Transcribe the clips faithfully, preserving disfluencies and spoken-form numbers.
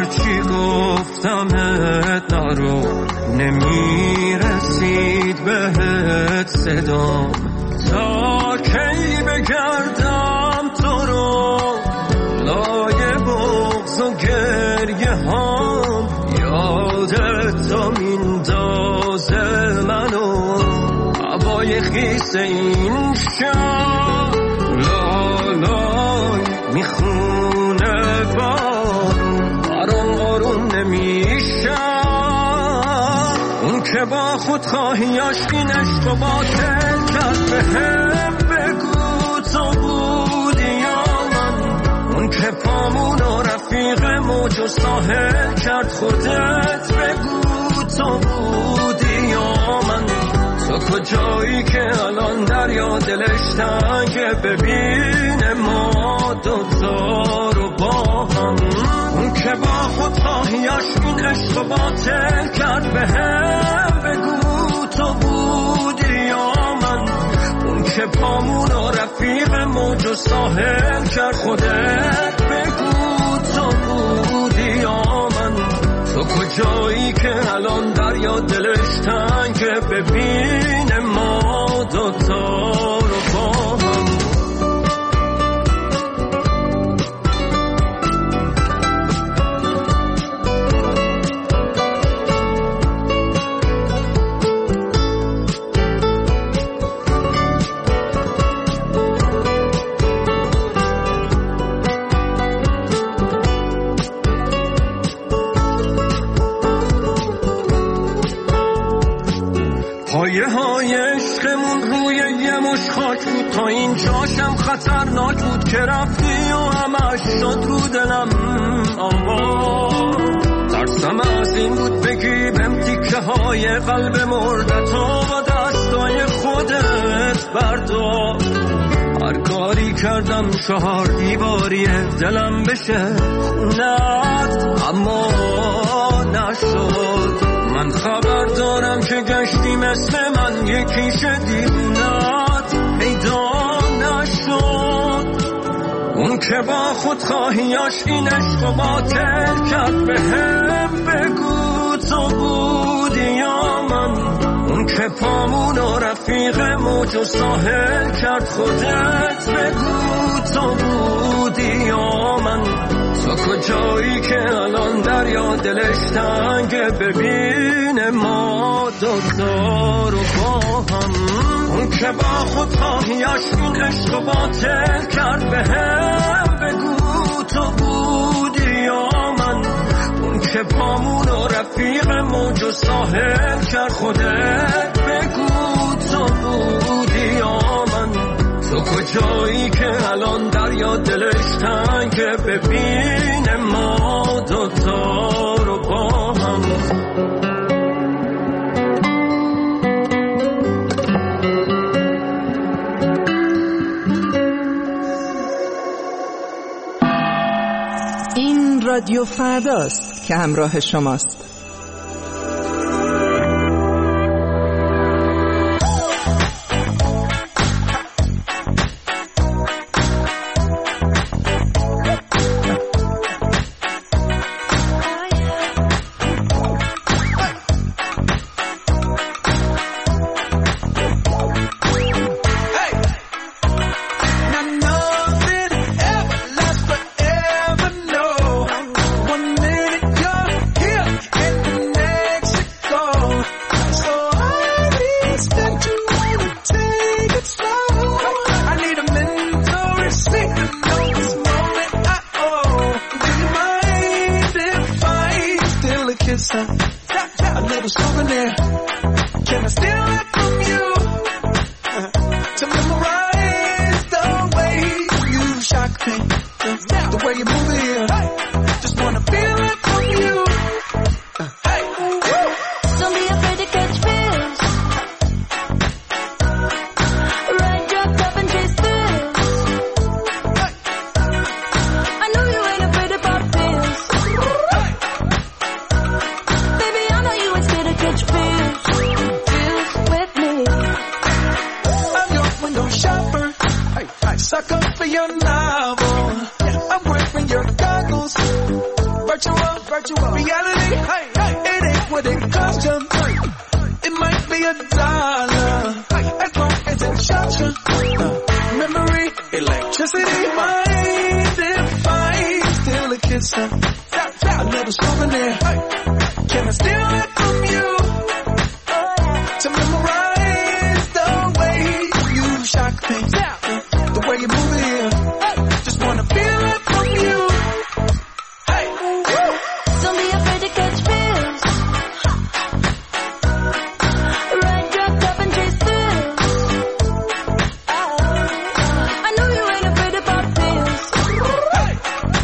هرچی گفتمت نرو، نمیرسید بهت صدام. تا کی بگردم تو رو لای بغض و گریه هام، یادت تا میندازه منو هوای خیس این شب. لالای میخونه بارون، برام آروم نمیشم. اون که با خود خواهیاش این عشق و باطل کرد، به هم بگو تو بودی یا من. اون که پامون و رفیق موج و ساحل کرد، خودت بگو تو بودی یا من. تو کجایی که الان دریا دلش تنگه، ببینه ما دوتا رو با هم. اون که با خود خواهیاش این عشق و باطل کرد، به هم بگو تو بودی یا من. اون که پامون و رفیق موج و ساحل کرد، خودت بگو تو بودی یا من. تو کجایی که الان دریا دلش تنگه، ببینه ما دوتا رو با هم. پایه های عشقمون روی یه مش خاک بود، تا این جاشم خطرناک بود که رفتی و همش شد رو دلم آوا. ترسم از این بود بگی بهم تیکه های قلب مردتا با دستای خودت بردار. هر کاری کردم چهار دیواریه دلم بشه خونت، اما نشد. من خبر دارم که گشتی مثل من یکیش دیوونت پیدا نشد. اون که با خود خواهیاش این عشق و باطل کرد، به هم بگو تو بودی یا من. اون که پامون و رفیق موج و ساحل کرد، خودت بگو تو بودی یا من. تو کجایی که الان دریا دلش تنگه، ببینه ما دوتا رو با هم. اون که با خود خواهیاش این عشق و باطل کرد، به هم بگو تو بودی یا من. اون که پامون و رفیق موج و ساحل کرد، خودت بگو تو بودی یا من. تو کجایی که الان دریا دلش تنگه، ببینه ما دوتا رو با هم. این رادیو فرداست که همراه شماست. Suck up for your novel. I'm wearing your goggles. virtual, virtual reality. Hey, hey, it ain't what it cost you. It might be a dollar, as long as it shot you. Uh, memory, electricity, mind if I steal a kiss? Uh, a little souvenir. Can I steal it from you? To memorize the way you shock me, the way you move it here. Just wanna feel it from you. Hey, don't be afraid to catch feels. Ride drugged up and chase thrills. Oh, I know you ain't afraid of pop pills. Hey,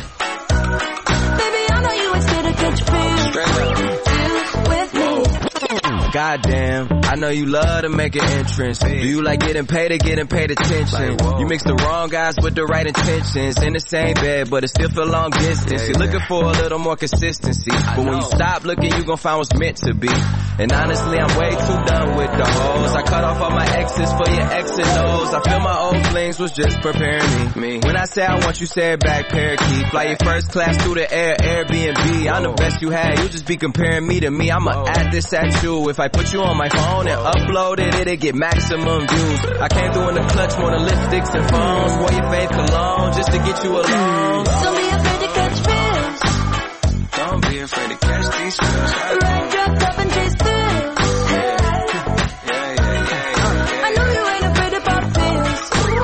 baby, I know you ain't scared to catch feels. Feels with me. Goddamn, I know you love to make an entrance. Do you like getting paid or getting paid attention? You mix the wrong guys with the right intentions. In the same bed, but it still feel long distance. You're looking for a little more consistency. But when you stop looking, you gon' find what's meant to be. And honestly, I'm way too done with the hoes. I cut off all my exes for your X and O's. I feel my old flings was just preparing me. When I say I want you, say it back, parakeet. Fly your first class through the air, Airbnb. I'm the best you had, you just be comparing me to me. I'ma add this at you. If I put you on my phone and upload it, it'll get maximum views. I came through in the clutch, more than lipsticks and phones. Wore your fave cologne just to get you alone. Don't be afraid to catch feels. Don't be afraid to catch these feels. Ride drugged up and chase thrills. Yeah, yeah, yeah, yeah. I know you ain't afraid of pop pills.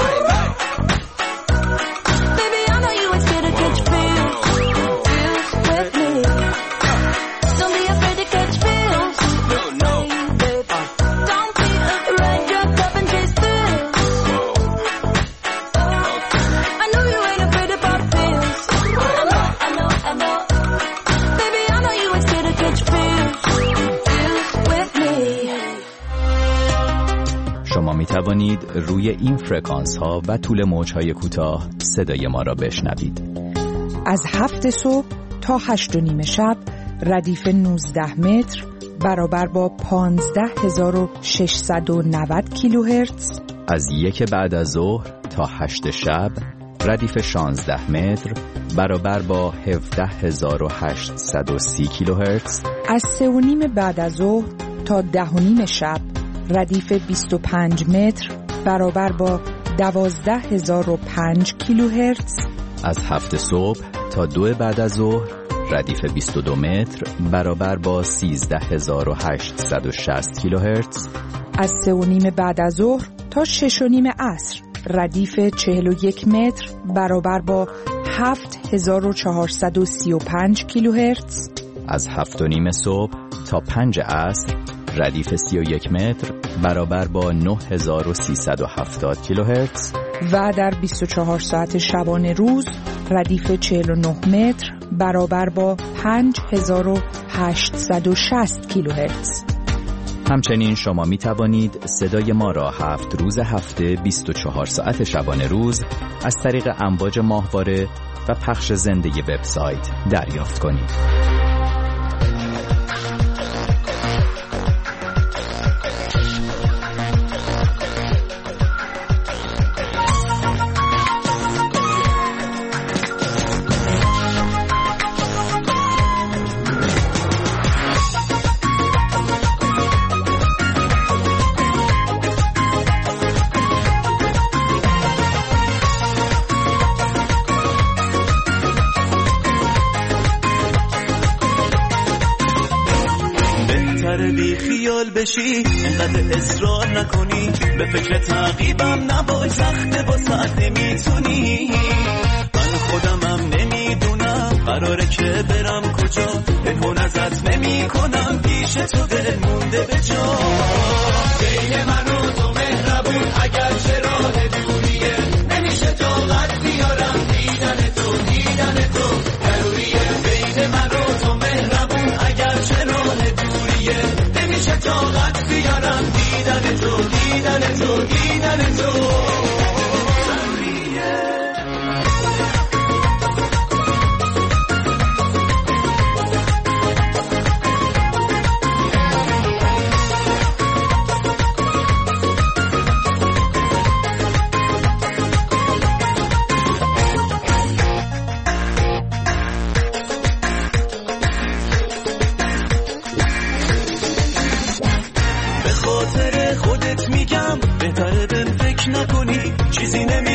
Baby, I know you ain't scared to catch feels. Feels with me. Don't be afraid to catch feels. No, no. Don't be ride drugged up and chase thrills. I know you ain't afraid of pop pills. I know, I know, I know. Baby, I know you ain't scared to catch feels. Feels with me. شما می توانید روی این فرکانس ها و طول موج های کوتاه صدای ما را بشنوید. از هفت صبح تا هشت و نیم شب ردیف نوزده متر برابر با پانزده هزار و ششصد و نود کیلوهرتز. از یک بعد از ظهر تا هشت شب ردیف شانزده متر برابر با هفده هزار و هشتصد و سی کیلوهرتز. از سه و نیم بعد از ظهر تا ده و نیم شب ردیف بیست و پنج متر برابر با دوازده هزار و پنج کیلوهرتز. از هفت صبح تا دو بعد از ظهر ردیف بیست و دو متر برابر با سیزده هزار و هشتصد و شصت کیلوهرتز. از سه و نیم بعد از ظهر تا شش و نیم عصر ردیف چهل و یک متر برابر با هفت هزار و چهارصد و سی و پنج کیلوهرتز. از هفت و نیم صبح تا پنج عصر ردیف سی و یک متر برابر با نه هزار و سیصد و هفتاد کیلوهرتز. و در بیست و چهار ساعت شبانه روز ردیف چهل و نه متر برابر با پنج هزار و هشتصد و شصت کیلوهرتز. همچنین شما می توانید صدای ما را هفت روز هفته بیست و چهار ساعت شبانه روز از طریق امواج ماهواره و پخش زنده وبسایت دریافت کنید. بی خیال بشی انقدر اصرار نکنی به فکر تعقیبم نباش وقت با ساعت نمیتونی من خودمم نمیدونم قراره که برم کجا پنهون ازت نمی کنم پیش تو دل مونده به جا بین من و تو مهربون اگر چه راه دوریه نمیشه طاقت بیارم دیدن تو دیدن تو ضروریه بین من و تو مهربون اگر چه راه دوریه نمیشه طاقت بیارم دیدن تو دیدن تو دیدن تو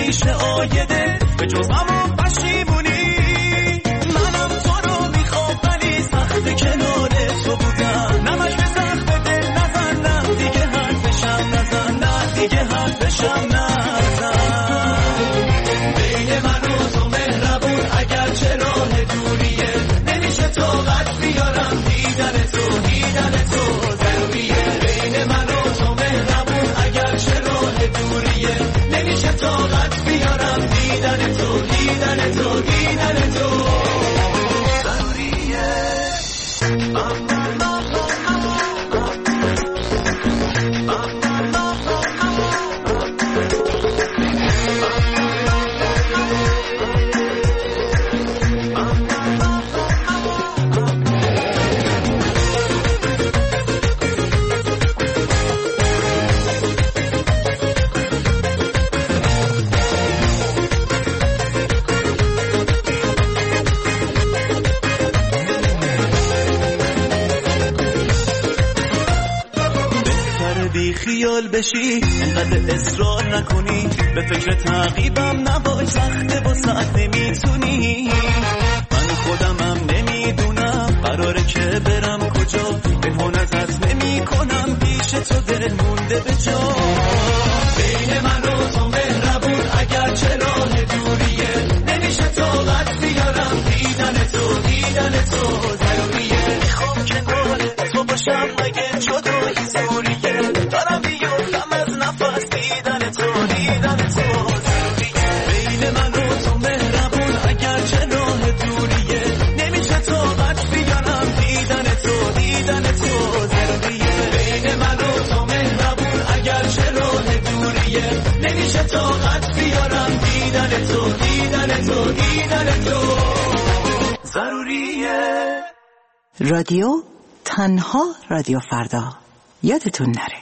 نمیشه آیده به جز همون پشیمونی. منم تو رو میخوام ولی سخت کنار تو بودم. نمک به سخت دل نزن، نه دیگه حرفشم نزن، نه دیگه حرفشم نزن. بین من و تو مهربون اگر چه راه دوریه، نمیشه طاقت بیارم دیدن تو، دیدن تو ضروریه. بین من و تو مهربون اگر چه راه دوریه، نمیشه طاقت بیارم دیدن تو، دیدن تو، دیدن تو ضروریه. خیال بشی انقدر اصرار نکنی، به فکر تعقیبم نباش سخته با ساعت نمیتونی. من خودمم نمیدونم قراره که برم کجا، بهونت از نمی کنم پیش تو دل مونده به جا. بین من و تو مهربون اگر چه راه دوریه، نمیشه طاقت بیارم دیدن تو، دیدن تو ضروریه. میخوام کنار تو باشم مگه جدایی زوریه، دارم بیفتم از نفس دیدن تو، دیدن تو ضروریه. بین من و تو مهربون اگر چه راه دوریه، نمیشه طاقت بیارم دیدن تو، دیدن تو ضروریه. بین من و تو مهربون اگر چه راه دوریه، نمیشه طاقت بیارم دیدن تو، دیدن تو، دیدن تو ضروریه. رادیو تنها رادیو فردا، یادتون نره.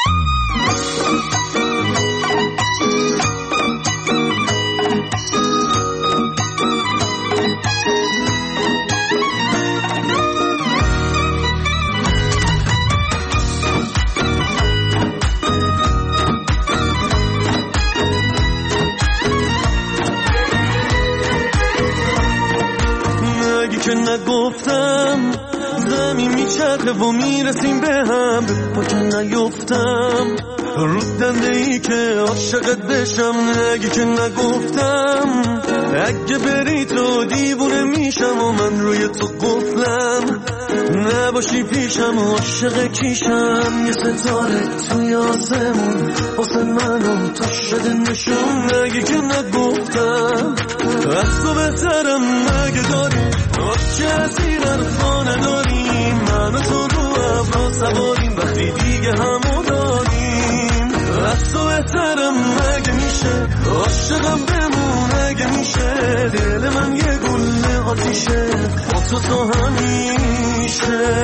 مگه که نگفتم زمین میچرخه و میرسیم به هم، با که نیفتم رو دنده ای که عاشقت بشم. نگی که نگفتم اگه بری تو دیوونه میشم و من روی تو قفلم، نباشی پیشم و عاشق کیشم. یه ستاره توی آسمون واسه منو تو شده نشون. نگی که نگفتم از تو بهترم مگه داری، چه از این حرفا نداریم. من و تو رو ابرا سواریم وقتی دیگه همو داریم. از تو بهترم مگه میشه، عاشقم بمون اگه میشه. دل من یه گل آتیشه با تو تو همیشه.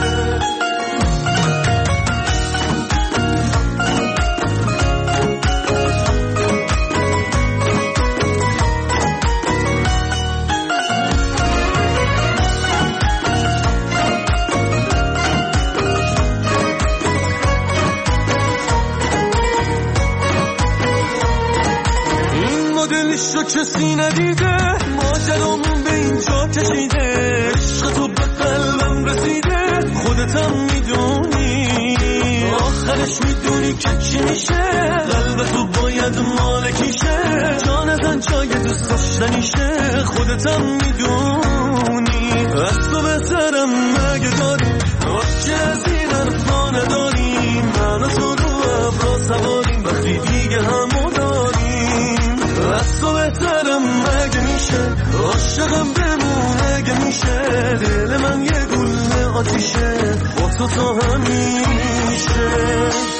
دلشو کسی ندیده، ماجرامون به اینجا کشیده. عشق تو به قلبم رسیده، خودتم میدونی آخرش میدونی که چی میشه. قلب تو باید مالکیشه، جان ازن جای دوست داشتنیشه. خودتم میدونی از تو بهترم مگه داری، چه از این حرفا نداری. من و تو رو ابرا سواریم وقتی دیگه همو داریم. از تو بهترم مگه میشه، عاشقم بمون اگه میشه. دل من یه گل آتیشه با تو تو همیشه.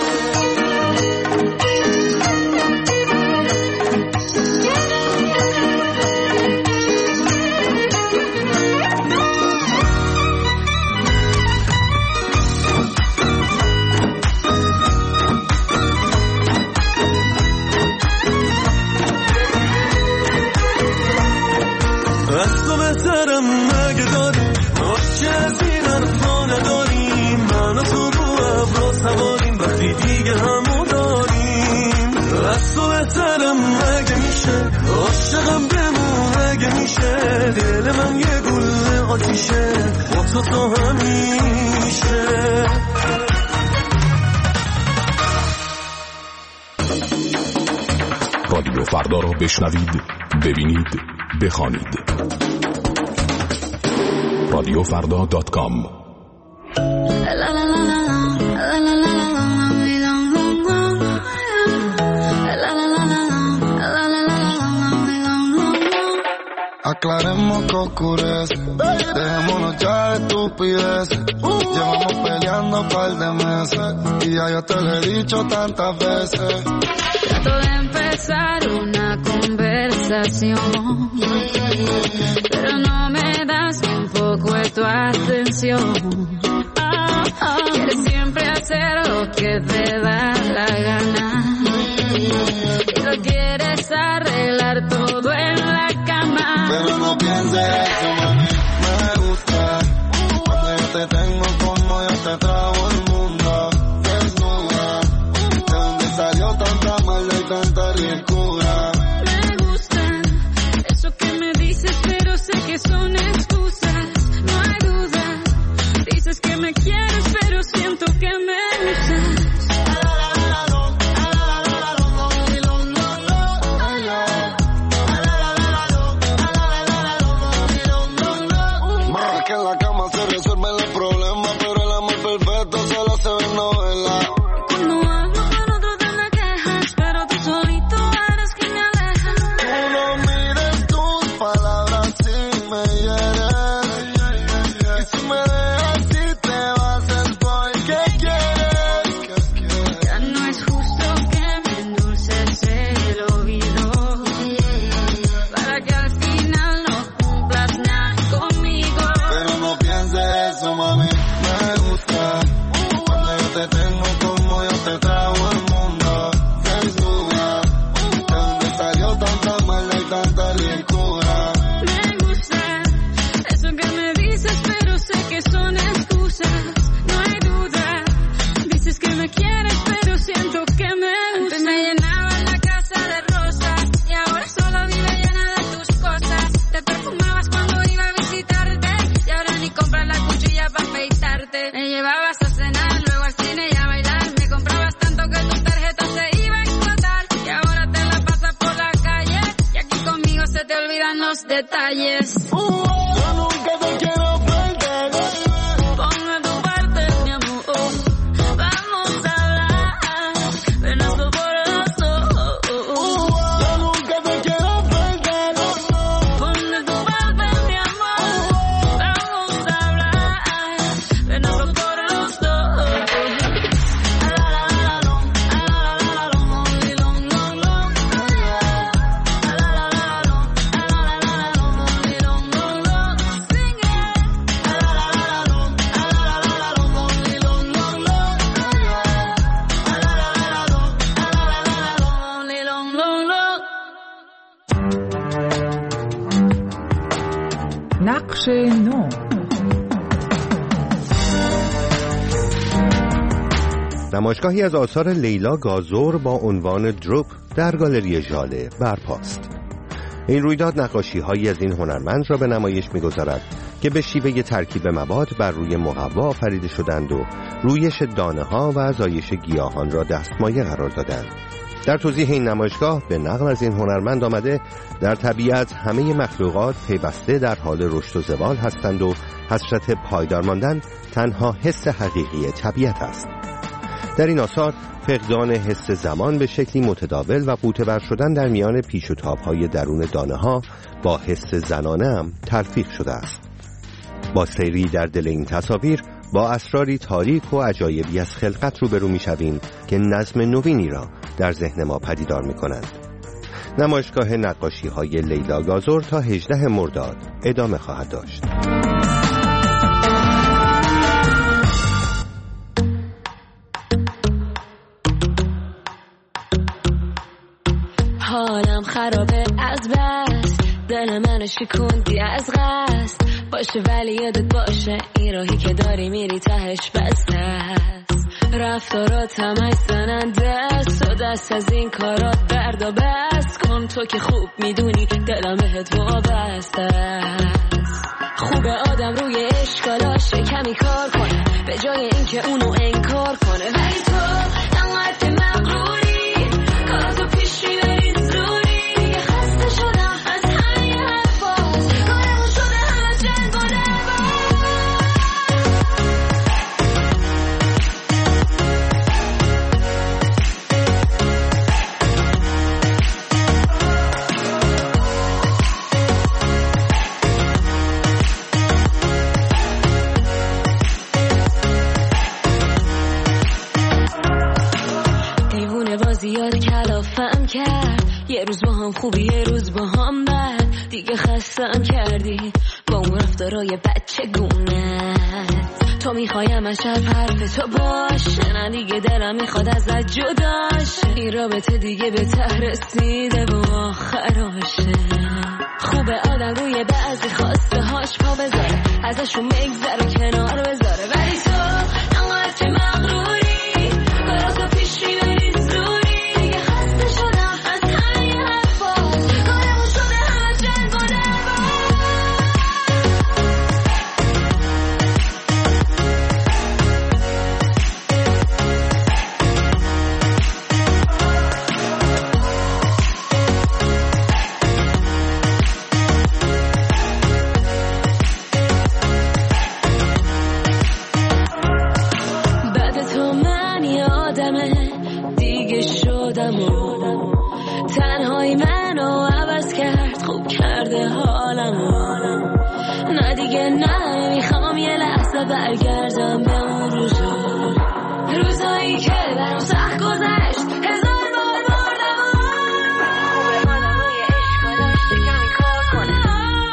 از تو بهترم مگه داری، چه از این حرفا نداریم. من و تو رو ابرا سواریم وقتی دیگه همو داریم. از تو بهترم مگه میشه عاشقم بمون مگه میشه دل من یه گل آتیشه با تو تا همیشه رادیو فردا را بشنوید، ببینید، بخوانید. رادیو فردا دات کام. Aclaremos que oscurece, dejémonos ya de estupideces. Llevamos peleando un par de meses y ya yo te lo he dicho tantas veces. Trato de empezar una conversación, pero no me das ni un poco de tu atención. Oh, oh. Quieres siempre hacer lo que te da la gana y lo quieres arreglar todo en la cama. Pero no pienses eso, mami, me gusta cuando yo te tengo como yo te trago el mundo desnuda. ¿De dónde salió tanta maldad y tanta ricura? Me gusta eso que me dices, pero sé que son excusas, no hay duda. Dices que me quieres, pero siento que me usas. Detalles. Uh, yo nunca te quiero perder. Ponme tu parte, mi amor. Vamos a hablar de nuestro corazón. Uh, yo nunca te quiero perder. Ponme tu parte, mi amor. Vamos a hablar de nuestro corazón. نقش نو. نمایشگاهی از آثار لیلا گازور با عنوان دروپ در گالری ژاله برپاست. این رویداد نقاشی‌هایی از این هنرمند را به نمایش می‌گذارد که به شیوه ترکیب مواد بر روی مقوا آفریده شدند و رویش دانه‌ها و زایش گیاهان را دستمایه قرار دادند. در توضیح این نمایشگاه به نقل از این هنرمند آمده در طبیعت همه مخلوقات پیوسته در حال رشد و زوال هستند و حسرت پایدار ماندن تنها حس حقیقی طبیعت است. در این آثار فقدان حس زمان به شکلی متداول و غوطه‌ور شدن در میان پیچ و تاب‌های درون دانه‌ها با حس زنانه هم تلفیق شده است. با سیری در دل این تصاویر با اسراری تاریک و عجایبی از خلقت روبرو می‌شویم که نظم نوینی را در ذهن ما پدیدار می‌کنند. نمایشگاه نقاشی‌های لیلا گازور تا هجدهم مرداد ادامه خواهد داشت. حالم خرابه از بس دل منو شکوندی از قصد باشه ولی یادت باشه این راهی که داری میری تهش بسته است رفتارات همش زننده است و دست از این کارات بردا بست کن تو که خوب میدونی دلم بهت وابسته است خوبه آدم روی اشکالاش کمی کار کنه به جای اینکه اونو انکار کنه ولی تو انقدر که مغروری کاراتو پیش میبری زوری خسته شدم از همه حرفات کارمون شده همه جنگ و دعوا زیاد کلافم کرد یه روز با هم خوبی یه روز با هم بد دیگه خستم کردی با اون رفتارای بچه گونت تو میخوایم از شب حرف تو باشه نه دیگه دلم میخواد ازت جداشه این رابطه دیگه به ته رسیده و آخراشه خوبه آدم روی بعضی خواسته هاش پا بذاره ازشون مگذره کنار بذاره ولی تو انقدر که مغروری کاراتو پیش میبری زوری تنهایی منو عوض کرد خوب کرده حالمو نه دیگه نه میخوام یه لحظه برگردم به اون روزا روزایی که برام سخت گذشت هزار بار مردم و آدمای عشق داشته کمی کار کنه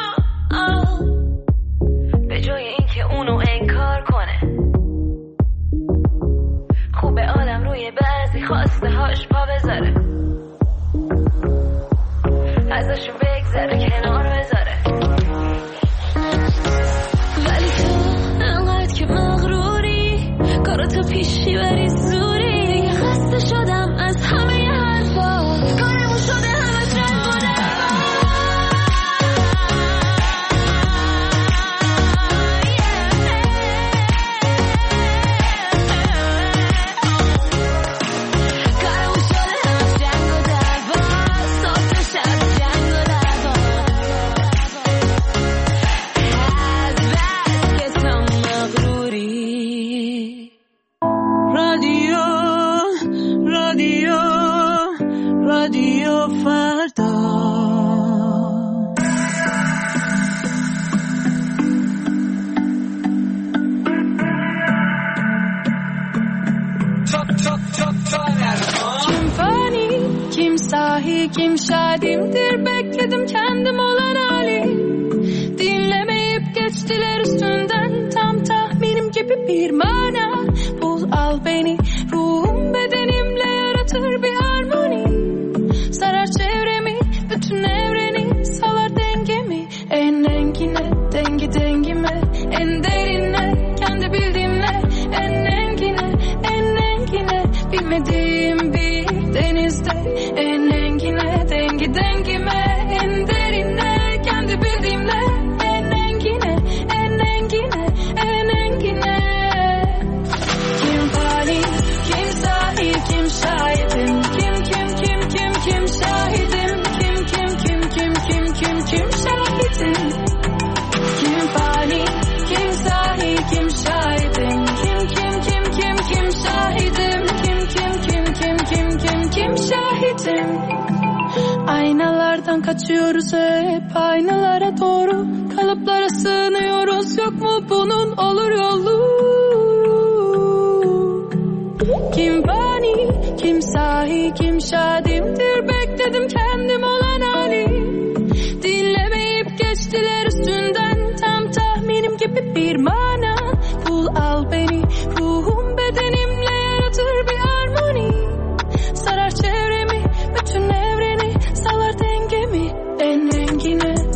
به جای اینکه اونو انکار کنه خوبه آدم روی بعضی خواسته هاش پا بذاره ازشون بگذره کنار بذاره ولی تو انقدر که مغروری کاراتو پیشی بری زوری دیگه خسته شدم از همه ی حرفا کارمون شده همه جنگ و دعوا کارمون شده همه جنگ و دعوا صبح تا شب kim şadimdir bekledim kendim olan hali dinlemeyip geçtiler üstünden tam tahminim gibi bir mana bul al beni ruhum bedenimle yaratır bir harmoni sarar çevremi bütün evreni salar dengemi en engine dengi dengime en derine kendi bildiğimle en engine en engine bilmediğim bir denizde en engine dengi dengime en derine kendi bildiğimle en engine en engine en engine kim fani kim sahi kim şahidim kim kim kim kim kim şahidim kim kim kim kim kim kim kim şahidim kim fani kim sahi kim şahidim kim kim kim kim kim şahidim kim kim kim kim kim kim kim şahidim aynalardan kaçıyoruz hep aynalara doğru kalıplara sığınıyoruz yok mu bunun olur yolu kim fani kim sahi kim şadimdir bekledim kendim olan hali dinlemeyip geçtiler üstünden tam tahminim gibi bir mana bul al beni ruhum bedenimle yaratır bir harmoni sarar çevremi bütün evreni salar dengemi en engine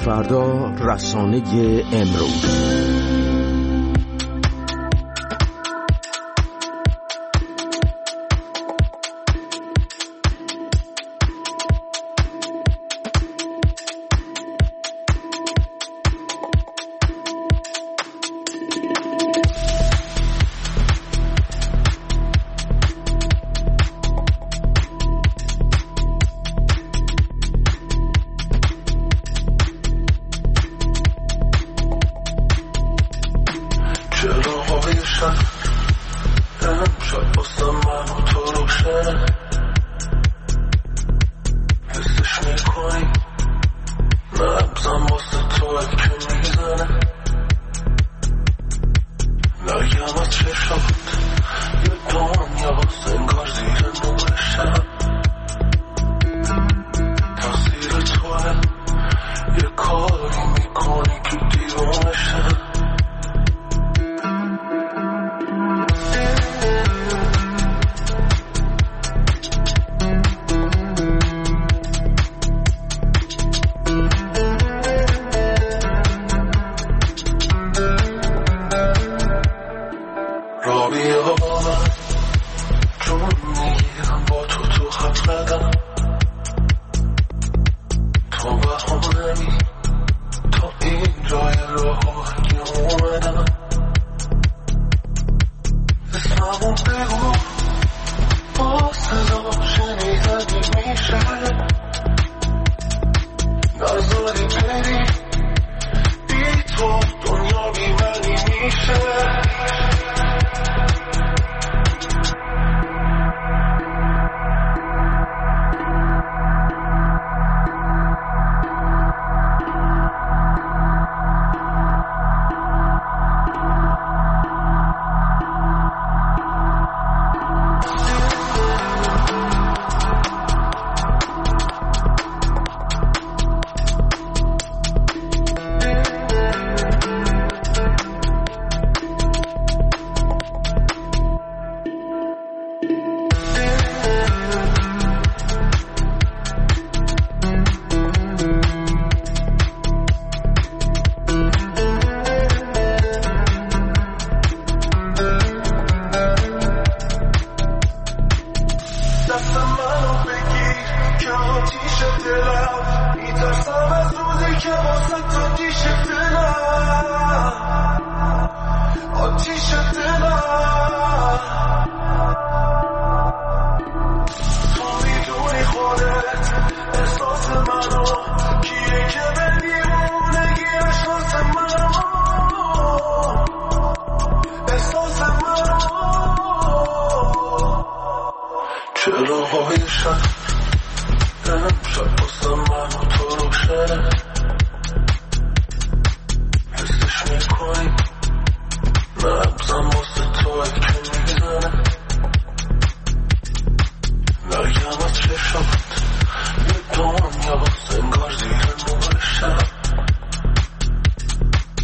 فردا، رسانه امروز.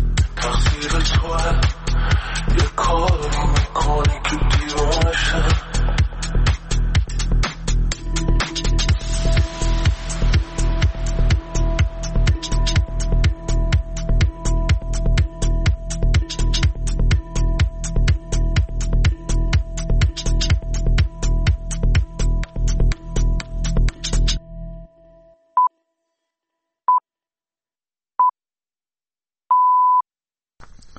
تقصیر توه یه کاری میکنی که دیوانه شم